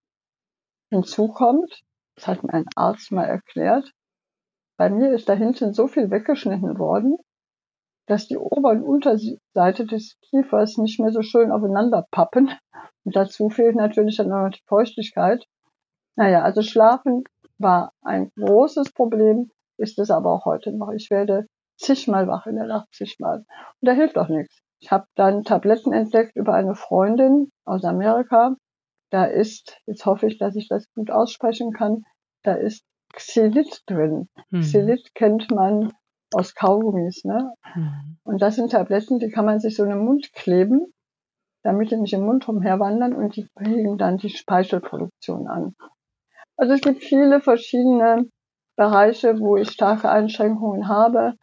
Speaker 2: Hinzu kommt, das hat mir ein Arzt mal erklärt, bei mir ist da hinten so viel weggeschnitten worden, dass die Ober- und Unterseite des Kiefers nicht mehr so schön aufeinander pappen. Und dazu fehlt natürlich dann auch noch die Feuchtigkeit. Naja, also Schlafen war ein großes Problem, ist es aber auch heute noch. Ich werde zigmal wach in der Nacht, zigmal. Und da hilft auch nichts. Ich habe dann Tabletten entdeckt über eine Freundin aus Amerika. Da ist, jetzt hoffe ich, dass ich das gut aussprechen kann, da ist Xylit drin. Mhm. Xylit kennt man aus Kaugummis, ne? Mhm. Und das sind Tabletten, die kann man sich so in den Mund kleben, damit die nicht im Mund rumherwandern und die regen dann die Speichelproduktion an. Also es gibt viele verschiedene Bereiche, wo ich starke Einschränkungen habe,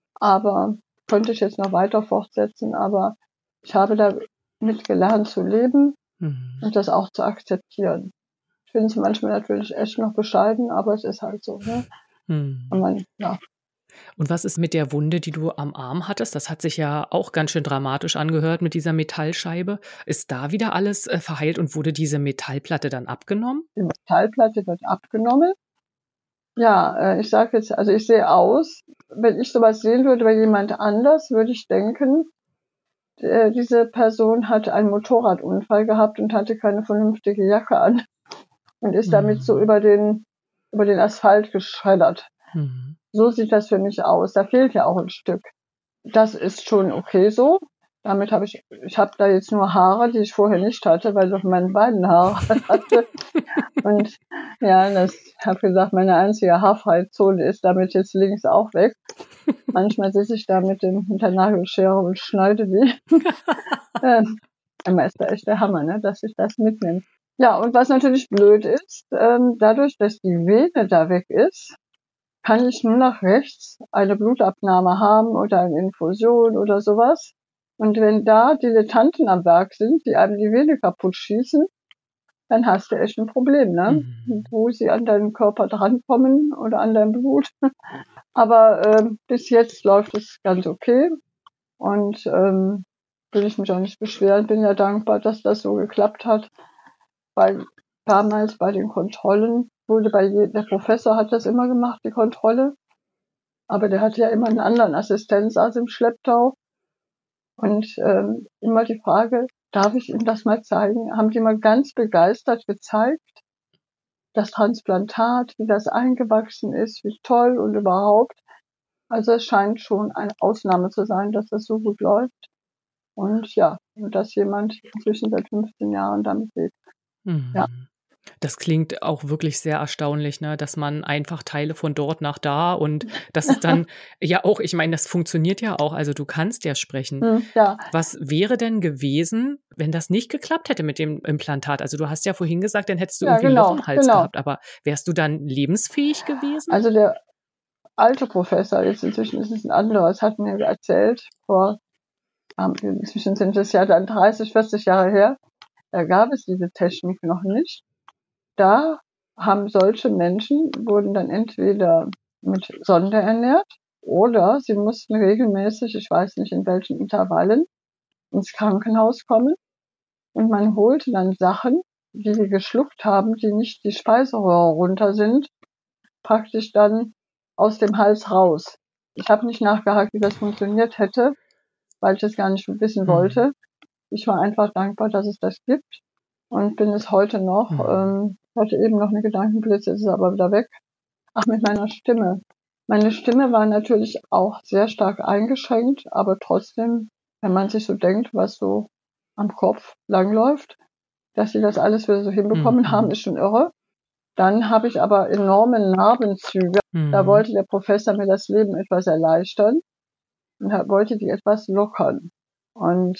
Speaker 2: aber könnte ich jetzt noch weiter fortsetzen, aber ich habe damit gelernt zu leben mhm. und das auch zu akzeptieren. Ich finde es manchmal natürlich echt noch bescheiden, aber es ist halt so. Ne? Mhm. Und man, ja.
Speaker 1: Und was ist mit der Wunde, die du am Arm hattest? Das hat sich ja auch ganz schön dramatisch angehört mit dieser Metallscheibe. Ist da wieder alles äh, verheilt und wurde diese Metallplatte dann abgenommen?
Speaker 2: Die Metallplatte wird abgenommen. Ja, äh, ich sage jetzt, also ich sehe aus, wenn ich sowas sehen würde bei jemand anders, würde ich denken, äh, diese Person hat einen Motorradunfall gehabt und hatte keine vernünftige Jacke an und ist mhm. damit so über den, über den Asphalt geschreddert. Mhm. So sieht das für mich aus. Da fehlt ja auch ein Stück. Das ist schon okay so. Damit habe ich, ich habe da jetzt nur Haare, die ich vorher nicht hatte, weil ich auf meinen Beinen Haare hatte. Und ja, das habe gesagt, meine einzige haarfreie Zone ist damit jetzt links auch weg. Manchmal sitze ich da mit dem mit der Nagelschere und schneide die. ähm, immer ist da echt der Hammer, ne, dass ich das mitnehme. Ja, und was natürlich blöd ist, ähm, dadurch, dass die Vene da weg ist, kann ich nur nach rechts eine Blutabnahme haben oder eine Infusion oder sowas. Und wenn da Dilettanten am Werk sind, die einem die Vene kaputt schießen, dann hast du echt ein Problem, ne? Mhm. Wo sie an deinen Körper drankommen oder an dein Blut. Aber äh, bis jetzt läuft es ganz okay und ähm, will ich mich auch nicht beschweren. Bin ja dankbar, dass das so geklappt hat, weil damals bei den Kontrollen wurde bei je, der Professor hat das immer gemacht, die Kontrolle, aber der hatte ja immer einen anderen Assistenzarzt im Schlepptau und ähm, immer die Frage, darf ich ihm das mal zeigen? Haben die mal ganz begeistert gezeigt, das Transplantat, wie das eingewachsen ist, wie toll und überhaupt. Also es scheint schon eine Ausnahme zu sein, dass das so gut läuft. Und ja, dass jemand inzwischen seit fünfzehn Jahren damit lebt.
Speaker 1: Mhm.
Speaker 2: Ja.
Speaker 1: Das klingt auch wirklich sehr erstaunlich, ne, dass man einfach Teile von dort nach da und das ist dann ja auch ich meine, das funktioniert ja auch, also du kannst ja sprechen.
Speaker 2: Hm, ja.
Speaker 1: Was wäre denn gewesen, wenn das nicht geklappt hätte mit dem Implantat? Also, du hast ja vorhin gesagt, dann hättest du
Speaker 2: Ja,
Speaker 1: irgendwie ein Loch
Speaker 2: genau,
Speaker 1: im Hals
Speaker 2: genau.
Speaker 1: gehabt, aber wärst du dann lebensfähig gewesen?
Speaker 2: Also der alte Professor, jetzt inzwischen ist es ein anderer, es hat mir erzählt, vor, ähm, inzwischen sind es ja dann dreißig, vierzig Jahre her, da gab es diese Technik noch nicht. Da haben solche Menschen, wurden dann entweder mit Sonde ernährt oder sie mussten regelmäßig, ich weiß nicht in welchen Intervallen, ins Krankenhaus kommen und man holte dann Sachen, die sie geschluckt haben, die nicht die Speiseröhre runter sind, praktisch dann aus dem Hals raus. Ich habe nicht nachgehakt, wie das funktioniert hätte, weil ich das gar nicht wissen
Speaker 1: Mhm.
Speaker 2: wollte. Ich war einfach dankbar, dass es das gibt und bin es heute noch.
Speaker 1: Mhm.
Speaker 2: Ähm, hatte eben noch eine Gedankenblitz, jetzt ist es aber wieder weg. Ach, mit meiner Stimme. Meine Stimme war natürlich auch sehr stark eingeschränkt, aber trotzdem, wenn man sich so denkt, was so am Kopf langläuft, dass sie das alles wieder so hinbekommen haben,
Speaker 1: Mhm.
Speaker 2: ist schon irre. Dann habe ich aber enorme Narbenzüge. Da
Speaker 1: Mhm.
Speaker 2: wollte der Professor mir das Leben etwas erleichtern und er wollte die etwas lockern. Und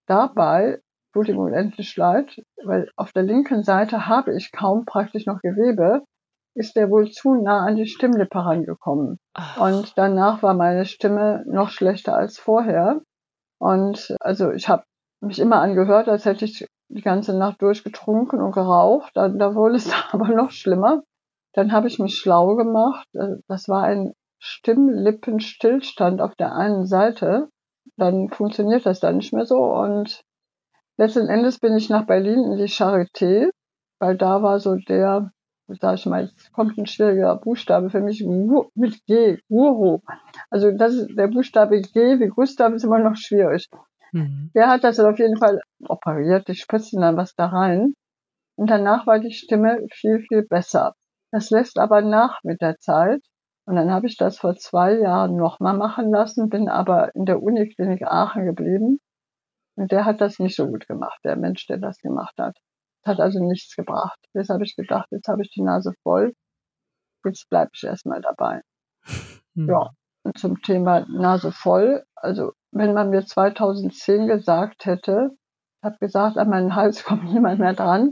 Speaker 2: dabei tut ihm unendlich leid, weil auf der linken Seite habe ich kaum praktisch noch Gewebe, ist der wohl zu nah an die Stimmlippe rangekommen.
Speaker 1: Ach.
Speaker 2: Und danach war meine Stimme noch schlechter als vorher. Und also ich habe mich immer angehört, als hätte ich die ganze Nacht durchgetrunken und geraucht. Da, da wurde es aber noch schlimmer. Dann habe ich mich schlau gemacht. Das war ein Stimmlippenstillstand auf der einen Seite. Dann funktioniert das dann nicht mehr so. Und letzten Endes bin ich nach Berlin in die Charité, weil da war so der, sag ich mal, jetzt kommt ein schwieriger Buchstabe für mich, mit G, Guru. Also das ist der Buchstabe G, wie Gustav ist immer noch schwierig.
Speaker 1: Mhm.
Speaker 2: Der hat das dann auf jeden Fall operiert, die spritzen dann was da rein. Und danach war die Stimme viel, viel besser. Das lässt aber nach mit der Zeit. Und dann habe ich das vor zwei Jahren nochmal machen lassen, bin aber in der Uniklinik Aachen geblieben. Und der hat das nicht so gut gemacht, der Mensch, der das gemacht hat. Das hat also nichts gebracht. Jetzt habe ich gedacht, jetzt habe ich die Nase voll. Jetzt bleibe ich erstmal dabei.
Speaker 1: Mhm.
Speaker 2: Ja, und zum Thema Nase voll. Also, wenn man mir zweitausendzehn gesagt hätte, habe gesagt, an meinen Hals kommt niemand mehr dran.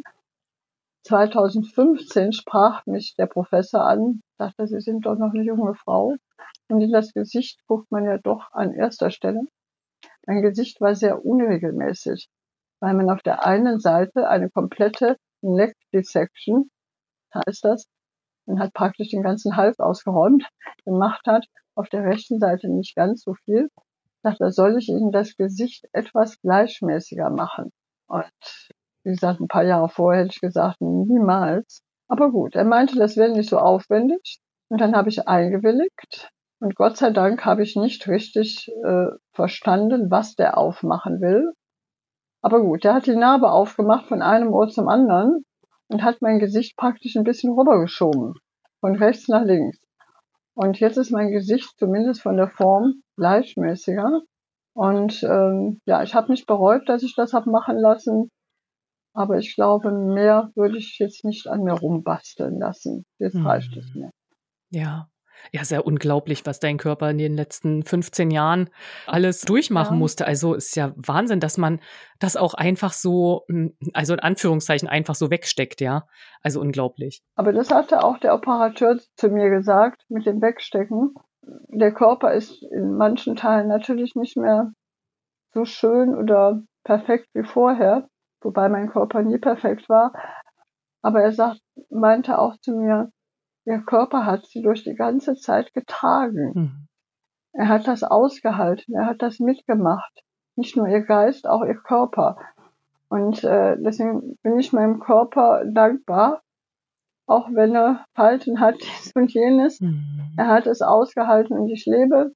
Speaker 2: zweitausendfünfzehn sprach mich der Professor an, sagte, Sie sind doch noch eine junge Frau. Und in das Gesicht guckt man ja doch an erster Stelle. Mein Gesicht war sehr unregelmäßig, weil man auf der einen Seite eine komplette Neck Dissection, heißt das, man hat praktisch den ganzen Hals ausgeräumt, gemacht hat, auf der rechten Seite nicht ganz so viel. Ich dachte, da soll ich Ihnen das Gesicht etwas gleichmäßiger machen. Und wie gesagt, ein paar Jahre vorher hätte ich gesagt, niemals. Aber gut, er meinte, das wäre nicht so aufwendig. Und dann habe ich eingewilligt. Und Gott sei Dank habe ich nicht richtig äh, verstanden, was der aufmachen will. Aber gut, der hat die Narbe aufgemacht von einem Ohr zum anderen und hat mein Gesicht praktisch ein bisschen rübergeschoben. Von rechts nach links. Und jetzt ist mein Gesicht zumindest von der Form gleichmäßiger. Und ähm, ja, ich habe mich bereut, dass ich das habe machen lassen. Aber ich glaube, mehr würde ich jetzt nicht an mir rumbasteln lassen. Jetzt reicht es mir.
Speaker 1: Ja. Ja, sehr unglaublich, was dein Körper in den letzten fünfzehn Jahren alles durchmachen
Speaker 2: Ja.
Speaker 1: musste. Also ist ja Wahnsinn, dass man das auch einfach so, also in Anführungszeichen einfach so wegsteckt, ja. Also unglaublich.
Speaker 2: Aber das hatte auch der Operateur zu mir gesagt, mit dem Wegstecken. Der Körper ist in manchen Teilen natürlich nicht mehr so schön oder perfekt wie vorher, wobei mein Körper nie perfekt war. Aber er sagt, meinte auch zu mir, der Körper hat sie durch die ganze Zeit getragen.
Speaker 1: Mhm.
Speaker 2: Er hat das ausgehalten, er hat das mitgemacht. Nicht nur ihr Geist, auch ihr Körper. Und äh, deswegen bin ich meinem Körper dankbar, auch wenn er Falten hat, dies und jenes.
Speaker 1: Mhm.
Speaker 2: Er hat es ausgehalten und ich lebe.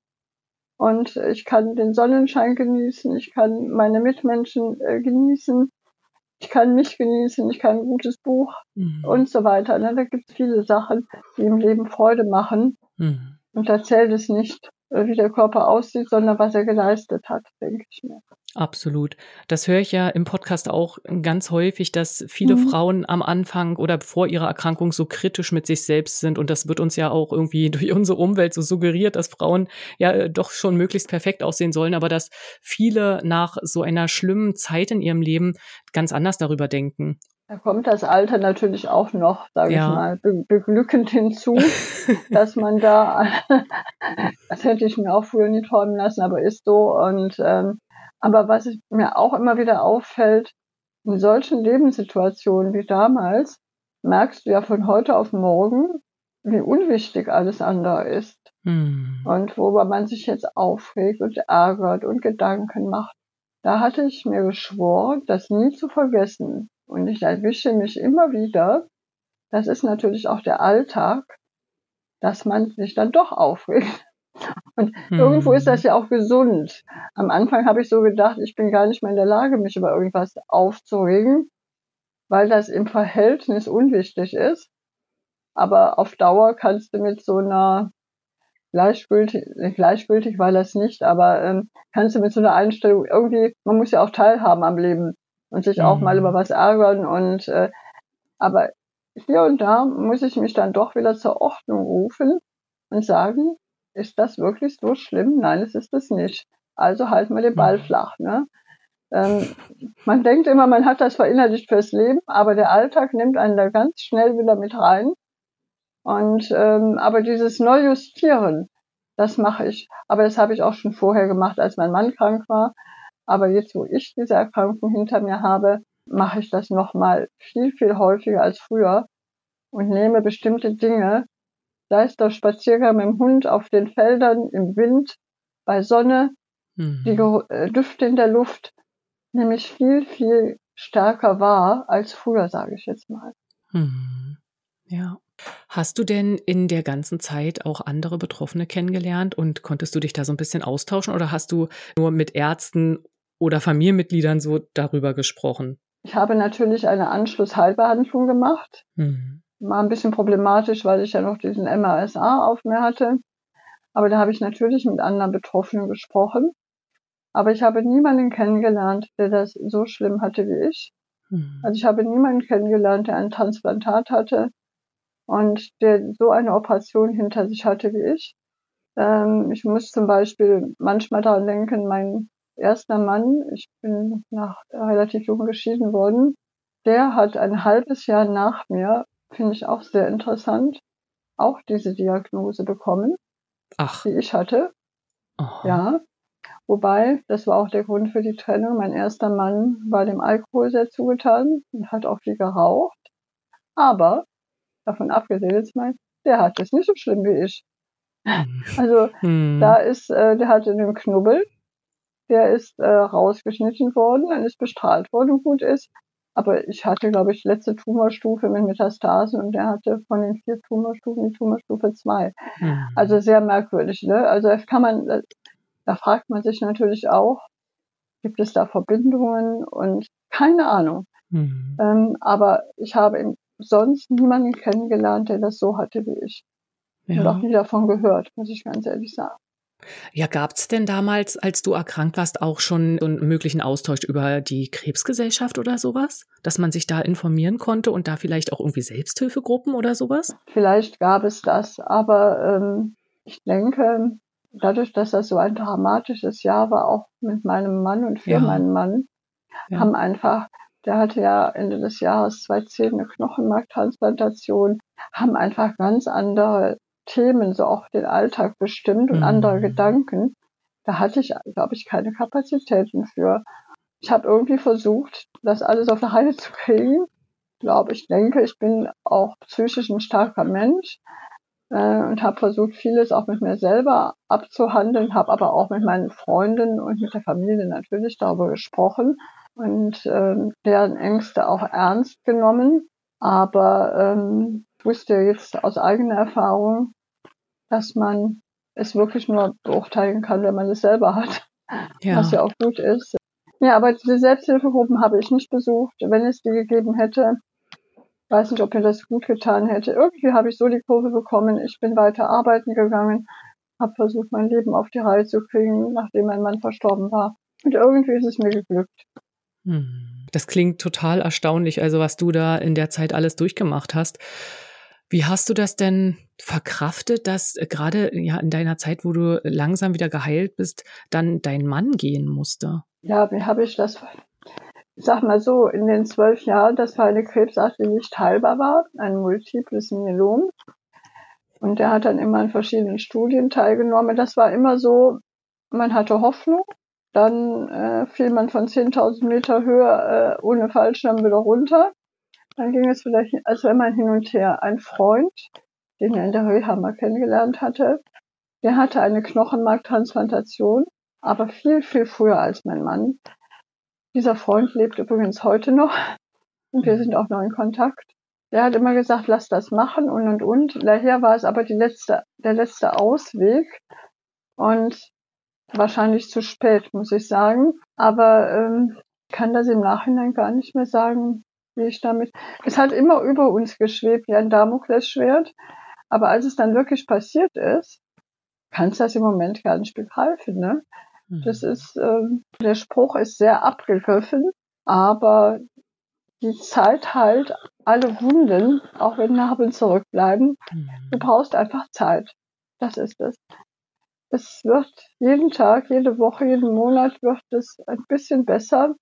Speaker 2: Und ich kann den Sonnenschein genießen, ich kann meine Mitmenschen äh, genießen, ich kann mich genießen, ich kann ein gutes Buch
Speaker 1: Mhm.
Speaker 2: und so weiter. Ne? Da gibt es viele Sachen, die im Leben Freude machen.
Speaker 1: Mhm.
Speaker 2: Und da zählt es nicht, wie der Körper aussieht, sondern was er geleistet hat, denke ich mir.
Speaker 1: Absolut. Das höre ich ja im Podcast auch ganz häufig, dass viele mhm. Frauen am Anfang oder vor ihrer Erkrankung so kritisch mit sich selbst sind. Und das wird uns ja auch irgendwie durch unsere Umwelt so suggeriert, dass Frauen ja doch schon möglichst perfekt aussehen sollen, aber dass viele nach so einer schlimmen Zeit in ihrem Leben ganz anders darüber denken.
Speaker 2: Da kommt das Alter natürlich auch noch, sage ja. ich mal, be- beglückend hinzu, dass man da, das hätte ich mir auch früher nie träumen lassen, aber ist so. Und ähm, aber was mir auch immer wieder auffällt, in solchen Lebenssituationen wie damals, merkst du ja von heute auf morgen, wie unwichtig alles andere ist. Hm. Und worüber man sich jetzt aufregt und ärgert und Gedanken macht. Da hatte ich mir geschworen, das nie zu vergessen. Und ich erwische mich immer wieder, das ist natürlich auch der Alltag, dass man sich dann doch aufregt. Und hm. irgendwo ist das ja auch gesund. Am Anfang habe ich so gedacht, ich bin gar nicht mehr in der Lage, mich über irgendwas aufzuregen, weil das im Verhältnis unwichtig ist. Aber auf Dauer kannst du mit so einer gleichgültig, gleichgültig war das nicht, aber ähm, kannst du mit so einer Einstellung irgendwie, man muss ja auch teilhaben am Leben und sich hm. auch mal über was ärgern und äh, aber hier und da muss ich mich dann doch wieder zur Ordnung rufen und sagen, ist das wirklich so schlimm? Nein, es ist es nicht. Also halten wir den Ball flach. Ne? Ähm, man denkt immer, man hat das verinnerlicht fürs Leben, aber der Alltag nimmt einen da ganz schnell wieder mit rein. Und ähm, aber dieses Neujustieren, das mache ich. Aber das habe ich auch schon vorher gemacht, als mein Mann krank war. Aber jetzt, wo ich diese Erkrankung hinter mir habe, mache ich das nochmal viel, viel häufiger als früher und nehme bestimmte Dinge, sei es der Spaziergang mit dem Hund auf den Feldern, im Wind, bei Sonne, mhm. die äh, Düfte in der Luft, nehme ich viel, viel stärker wahr als früher, sage ich jetzt mal.
Speaker 1: Mhm. Ja. Hast du denn in der ganzen Zeit auch andere Betroffene kennengelernt und konntest du dich da so ein bisschen austauschen oder hast du nur mit Ärzten oder Familienmitgliedern so darüber gesprochen?
Speaker 2: Ich habe natürlich eine Anschlussheilbehandlung gemacht. Mhm. War ein bisschen problematisch, weil ich ja noch diesen M R S A auf mir hatte. Aber da habe ich natürlich mit anderen Betroffenen gesprochen. Aber ich habe niemanden kennengelernt, der das so schlimm hatte wie ich. Mhm. Also ich habe niemanden kennengelernt, der ein Transplantat hatte und der so eine Operation hinter sich hatte wie ich. Ähm, ich muss zum Beispiel manchmal daran denken, mein erster Mann, ich bin nach relativ jung geschieden worden, der hat ein halbes Jahr nach mir, finde ich auch sehr interessant, auch diese Diagnose bekommen,
Speaker 1: Ach.
Speaker 2: die ich hatte.
Speaker 1: Aha.
Speaker 2: Ja, wobei, das war auch der Grund für die Trennung. Mein erster Mann war dem Alkohol sehr zugetan und hat auch viel geraucht. Aber, davon abgesehen jetzt mal, der hat es nicht so schlimm wie ich. Also, hm. da ist, äh, der hatte einen Knubbel, der ist äh, rausgeschnitten worden, dann ist bestrahlt worden und gut ist. Aber ich hatte, glaube ich, letzte Tumorstufe mit Metastasen und der hatte von den vier Tumorstufen die Tumorstufe zwei. Hm. Also sehr merkwürdig, ne? Also das kann man, da fragt man sich natürlich auch, gibt es da Verbindungen und keine Ahnung. Hm. Ähm, aber ich habe sonst niemanden kennengelernt, der das so hatte wie ich. Ja. Und auch nie davon gehört, muss ich ganz ehrlich sagen.
Speaker 1: Ja, gab's denn damals, als du erkrankt warst, auch schon so einen möglichen Austausch über die Krebsgesellschaft oder sowas? Dass man sich da informieren konnte und da vielleicht auch irgendwie Selbsthilfegruppen oder sowas?
Speaker 2: Vielleicht gab es das, aber ähm, ich denke, dadurch, dass das so ein dramatisches Jahr war, auch mit meinem Mann und für ja. meinen Mann, ja. haben einfach, der hatte ja Ende des Jahres zweitausendzehn eine Knochenmarktransplantation, haben einfach ganz andere Themen, so auch den Alltag bestimmt und mhm. andere Gedanken. Da hatte ich, glaube ich, keine Kapazitäten für. Ich habe irgendwie versucht, das alles auf eine Reihe zu kriegen. Ich glaube, ich denke, ich bin auch psychisch ein starker Mensch äh, und habe versucht, vieles auch mit mir selber abzuhandeln, habe aber auch mit meinen Freunden und mit der Familie natürlich darüber gesprochen und ähm, deren Ängste auch ernst genommen. Aber ähm, ich wusste jetzt aus eigener Erfahrung, dass man es wirklich nur beurteilen kann, wenn man es selber hat, ja. was ja auch gut ist. Ja, aber diese Selbsthilfegruppen habe ich nicht besucht. Wenn es die gegeben hätte, weiß nicht, ob mir das gut getan hätte. Irgendwie habe ich so die Kurve bekommen. Ich bin weiter arbeiten gegangen, habe versucht, mein Leben auf die Reihe zu kriegen, nachdem mein Mann verstorben war. Und irgendwie ist es mir geglückt.
Speaker 1: Das klingt total erstaunlich, also was du da in der Zeit alles durchgemacht hast. Wie hast du das denn verkraftet, dass gerade ja in deiner Zeit, wo du langsam wieder geheilt bist, dann dein Mann gehen musste?
Speaker 2: Ja, wie habe ich das? Ich sag mal so, in den zwölf Jahren, das war eine Krebsart, die nicht heilbar war, ein Multiples Myelom. Und der hat dann immer an verschiedenen Studien teilgenommen. Das war immer so, man hatte Hoffnung, dann äh, fiel man von zehntausend Meter Höhe äh, ohne Fallschirm wieder runter. Dann ging es vielleicht, als wenn man hin und her. Ein Freund, den er in der Reha mal kennengelernt hatte, der hatte eine Knochenmarktransplantation, aber viel, viel früher als mein Mann. Dieser Freund lebt übrigens heute noch und wir sind auch noch in Kontakt. Der hat immer gesagt, lass das machen und und und. Daher war es aber die letzte, der letzte Ausweg und wahrscheinlich zu spät, muss ich sagen. Aber ähm, ich kann das im Nachhinein gar nicht mehr sagen, wie ich damit. Es hat immer über uns geschwebt, wie ein Damoklesschwert. Aber als es dann wirklich passiert ist, kannst du das im Moment gar nicht begreifen, ne? Mhm. Das ist, ähm, der Spruch ist sehr abgegriffen, aber die Zeit heilt alle Wunden, auch wenn Narben zurückbleiben. Mhm. Du brauchst einfach Zeit. Das ist es. Es wird jeden Tag, jede Woche, jeden Monat wird es ein bisschen besser.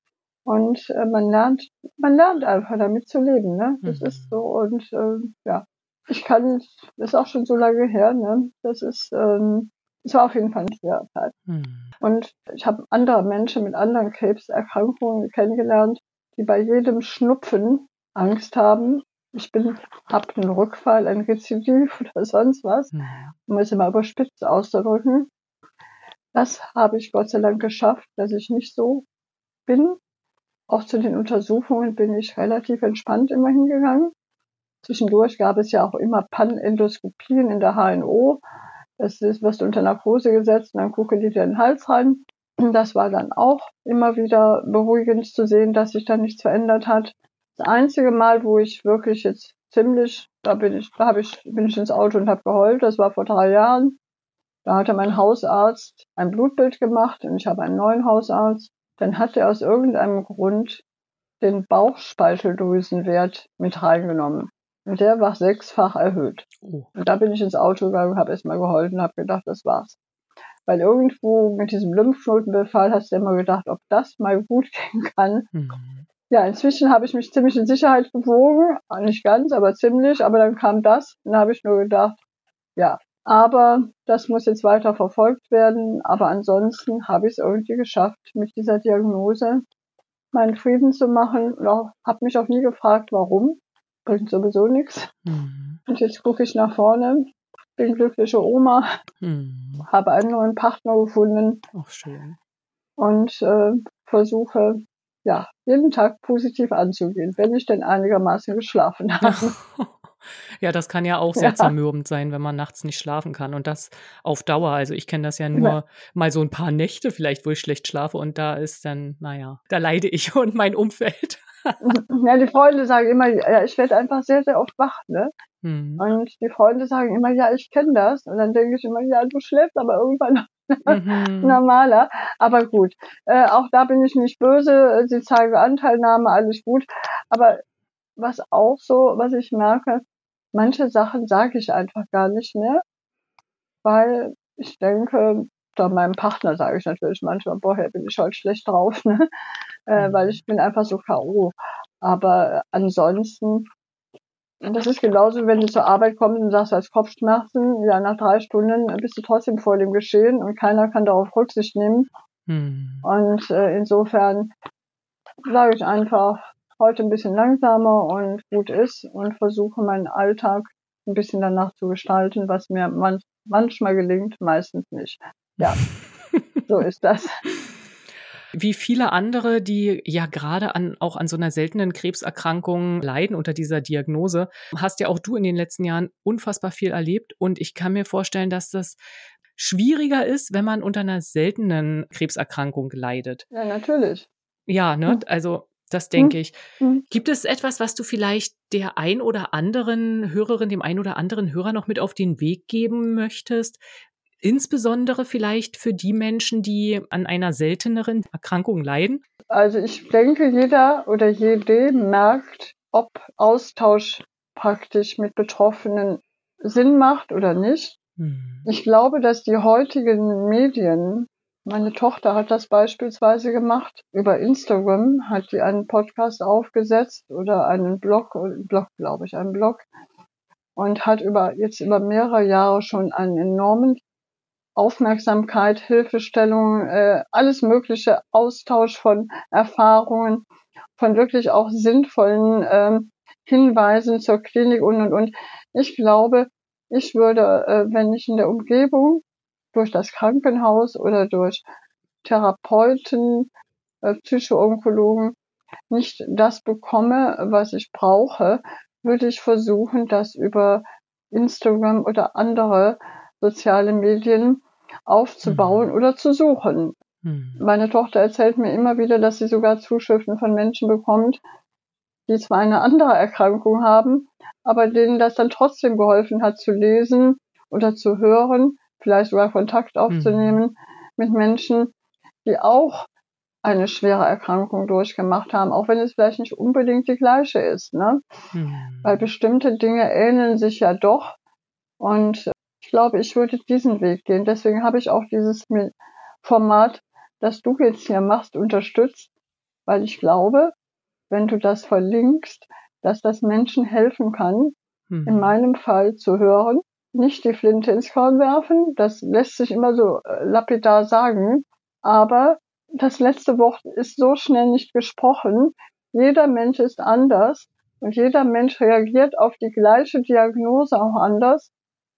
Speaker 2: Und äh, man lernt, man lernt einfach damit zu leben, ne? Das mhm. ist so. Und äh, ja, ich kann, das ist auch schon so lange her, ne? Das ist, ähm, es war auf jeden Fall eine schwere Zeit. Mhm. Und ich habe andere Menschen mit anderen Krebserkrankungen kennengelernt, die bei jedem Schnupfen Angst haben. Ich bin, habe einen Rückfall, ein Rezidiv oder sonst was, mhm. um es immer überspitzt auszudrücken. Das habe ich Gott sei Dank geschafft, dass ich nicht so bin. Auch zu den Untersuchungen bin ich relativ entspannt immer hingegangen. Zwischendurch gab es ja auch immer Panendoskopien in der H N O. Das ist, wirst du unter Narkose gesetzt und dann gucken die dir in den Hals rein. Das war dann auch immer wieder beruhigend zu sehen, dass sich da nichts verändert hat. Das einzige Mal, wo ich wirklich jetzt ziemlich, da bin ich, da habe ich, bin ich ins Auto und habe geheult. Das war vor drei Jahren. Da hatte mein Hausarzt ein Blutbild gemacht und ich habe einen neuen Hausarzt. Dann hat er aus irgendeinem Grund den Bauchspeicheldrüsenwert mit reingenommen. Und der war sechsfach erhöht. Oh. Und da bin ich ins Auto gegangen, habe erstmal geheult und habe gedacht, das war's. Weil irgendwo mit diesem Lymphknotenbefall hast du immer gedacht, ob das mal gut gehen kann. Mhm. Ja, inzwischen habe ich mich ziemlich in Sicherheit gewogen. Nicht ganz, aber ziemlich. Aber dann kam das und da habe ich nur gedacht, ja, aber das muss jetzt weiter verfolgt werden. Aber ansonsten habe ich es irgendwie geschafft, mit dieser Diagnose meinen Frieden zu machen. Und auch, habe mich auch nie gefragt, warum. Bringt sowieso nichts. Mhm. Und jetzt gucke ich nach vorne, bin glückliche Oma, mhm. habe einen neuen Partner gefunden.
Speaker 1: Auch schön.
Speaker 2: Und äh, versuche, ja, jeden Tag positiv anzugehen, wenn ich denn einigermaßen geschlafen habe.
Speaker 1: Ja, das kann ja auch sehr ja. zermürbend sein, wenn man nachts nicht schlafen kann und das auf Dauer. Also ich kenne das ja nur ja. mal so ein paar Nächte vielleicht, wo ich schlecht schlafe und da ist dann, naja, da leide ich und mein Umfeld.
Speaker 2: Ja, die Freunde sagen immer, ja, ich werde einfach sehr, sehr oft wach, ne? Hm. Und die Freunde sagen immer, ja, ich kenne das. Und dann denke ich immer, ja, du schläfst aber irgendwann mhm. normaler. Aber gut, äh, auch da bin ich nicht böse. Sie zeigen Anteilnahme, alles gut. Aber was auch so, was ich merke, manche Sachen sage ich einfach gar nicht mehr, weil ich denke, da meinem Partner sage ich natürlich manchmal, boah, hier bin ich heute schlecht drauf, ne? Äh, weil ich bin einfach so K O. Aber ansonsten, das ist genauso, wenn du zur Arbeit kommst und sagst, du hast Kopfschmerzen, ja, nach drei Stunden bist du trotzdem vor dem Geschehen und keiner kann darauf Rücksicht nehmen. Hm. Und äh, insofern sage ich einfach, heute ein bisschen langsamer und gut ist und versuche meinen Alltag ein bisschen danach zu gestalten, was mir man, manchmal gelingt, meistens nicht. Ja, so ist das.
Speaker 1: Wie viele andere, die ja gerade an, auch an so einer seltenen Krebserkrankung leiden unter dieser Diagnose, hast ja auch du in den letzten Jahren unfassbar viel erlebt. Und ich kann mir vorstellen, dass das schwieriger ist, wenn man unter einer seltenen Krebserkrankung leidet.
Speaker 2: Ja, natürlich.
Speaker 1: Ja, ne, also das denke ich. Gibt es etwas, was du vielleicht der ein oder anderen Hörerin, dem ein oder anderen Hörer noch mit auf den Weg geben möchtest? insbesondere vielleicht für die Menschen, die an einer selteneren Erkrankung leiden?
Speaker 2: Also ich denke, jeder oder jede merkt, ob Austausch praktisch mit Betroffenen Sinn macht oder nicht. Hm. Ich glaube, dass die heutigen Medien, meine Tochter hat das beispielsweise gemacht, über Instagram hat die einen Podcast aufgesetzt oder einen Blog, Blog glaube ich, einen Blog und hat über jetzt über mehrere Jahre schon einen enormen Aufmerksamkeit, Hilfestellung, äh, alles mögliche, Austausch von Erfahrungen, von wirklich auch sinnvollen äh, Hinweisen zur Klinik und und und. Ich glaube, ich würde, äh, wenn ich in der Umgebung durch das Krankenhaus oder durch Therapeuten, äh, Psychoonkologen nicht das bekomme, was ich brauche, würde ich versuchen, das über Instagram oder andere soziale Medien aufzubauen mhm. oder zu suchen. Mhm. Meine Tochter erzählt mir immer wieder, dass sie sogar Zuschriften von Menschen bekommt, die zwar eine andere Erkrankung haben, aber denen das dann trotzdem geholfen hat zu lesen oder zu hören, vielleicht sogar Kontakt aufzunehmen mhm. mit Menschen, die auch eine schwere Erkrankung durchgemacht haben, auch wenn es vielleicht nicht unbedingt die gleiche ist, ne? Mhm. Weil bestimmte Dinge ähneln sich ja doch und ich glaube, ich würde diesen Weg gehen. Deswegen habe ich auch dieses Format, das du jetzt hier machst, unterstützt, weil ich glaube, wenn du das verlinkst, dass das Menschen helfen kann, mhm. in meinem Fall zu hören, nicht die Flinte ins Korn werfen, das lässt sich immer so lapidar sagen, aber das letzte Wort ist so schnell nicht gesprochen. Jeder Mensch ist anders und jeder Mensch reagiert auf die gleiche Diagnose auch anders.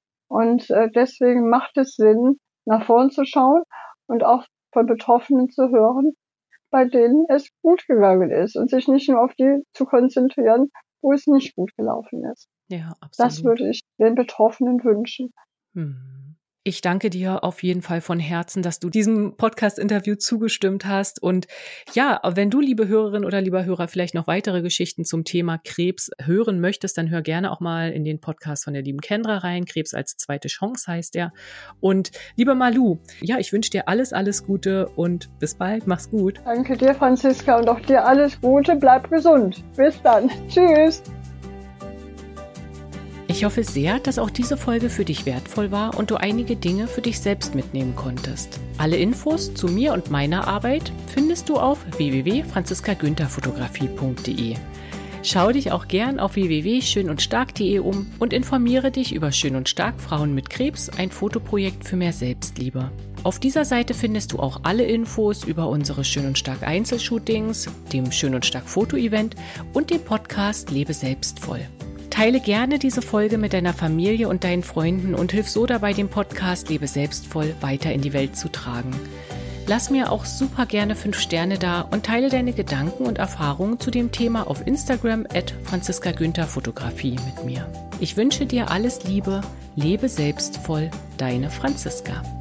Speaker 2: Und äh, deswegen macht es Sinn, nach vorn zu schauen und auch von Betroffenen zu hören, bei denen es gut gegangen ist und sich nicht nur auf die zu konzentrieren, wo es nicht gut gelaufen ist.
Speaker 1: Ja, absolut.
Speaker 2: Das würde ich den Betroffenen wünschen.
Speaker 1: Hm. Ich danke dir auf jeden Fall von Herzen, dass du diesem Podcast-Interview zugestimmt hast. Und ja, wenn du, liebe Hörerin oder lieber Hörer, vielleicht noch weitere Geschichten zum Thema Krebs hören möchtest, dann hör gerne auch mal in den Podcast von der lieben Kendra rein. Krebs als zweite Chance heißt der. Und liebe Malu, ja, ich wünsche dir alles, alles Gute und bis bald. Mach's gut.
Speaker 2: Danke dir, Franziska, und auch dir alles Gute. Bleib gesund. Bis dann. Tschüss.
Speaker 1: Ich hoffe sehr, dass auch diese Folge für dich wertvoll war und du einige Dinge für dich selbst mitnehmen konntest. Alle Infos zu mir und meiner Arbeit findest du auf w w w punkt franziska günther fotografie punkt d e. Schau dich auch gern auf w w w punkt schön und stark punkt d e um und informiere dich über Schön und Stark Frauen mit Krebs, ein Fotoprojekt für mehr Selbstliebe. Auf dieser Seite findest du auch alle Infos über unsere Schön und Stark Einzelshootings, dem Schön und Stark Foto-Event und dem Podcast Lebe selbstvoll. Teile gerne diese Folge mit deiner Familie und deinen Freunden und hilf so dabei, den Podcast Lebe selbstvoll weiter in die Welt zu tragen. Lass mir auch super gerne fünf Sterne da und teile deine Gedanken und Erfahrungen zu dem Thema auf Instagram at franziska günther fotografie mit mir. Ich wünsche dir alles Liebe, lebe selbstvoll, deine Franziska.